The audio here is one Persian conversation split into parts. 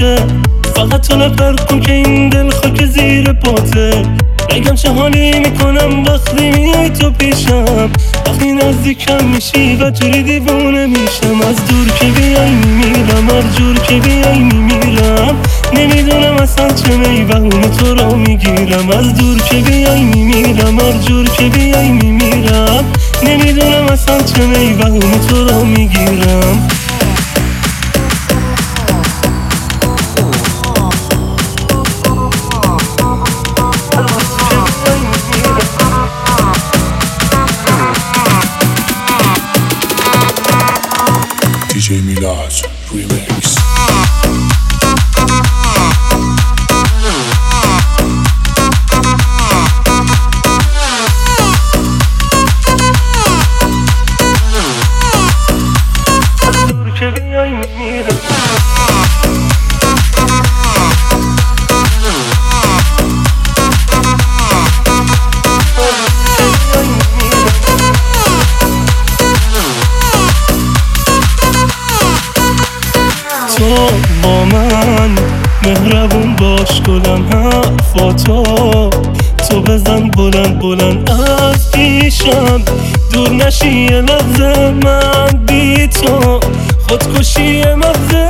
پاته، فقط تو نفر کن که این دل خاک زیر پاته. نگم چه حالی میکنم وقتی میای تو پیشم، وقتی نزدیکم میشی و جوری دیوونه میشم. از دور که بیای میمیرم، هر جور که بیای میمیرم. نمیدونم اصلا چه میوهونه تو رو میگیرم. از دور که بیای میمیرم، هر جور که بیای میمیرم. نمیدونم اصلا چه میوهونه تو رو میگیرم. DJ Milaz Remix. تو با من مهربون باش گلم، حرفاتو تو بزن بلند بلند از پیشم. دور نشی یه لحظه من بی تو، خودکشی یه مغزه.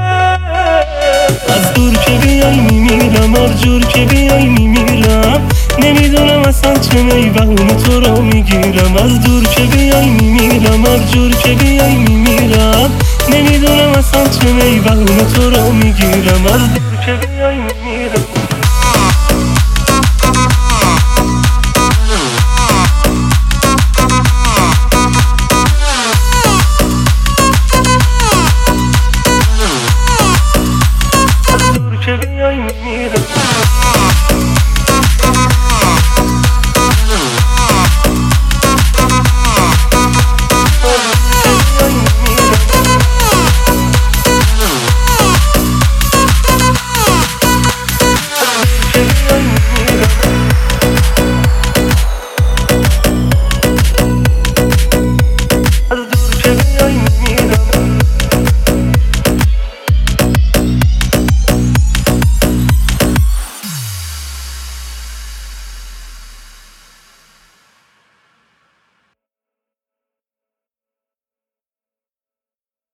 از دور که بیای میمیرم، هر جور که بیای میمیرم. نمیدونم اصلا چه میوهونه تو رو میگیرم. از دور که بیای میمیرم، هر جور که بیای میمیرم. نمیدونم اصلا چه میوهونه تو رو میگیرم. از دور که بیای میمیرم.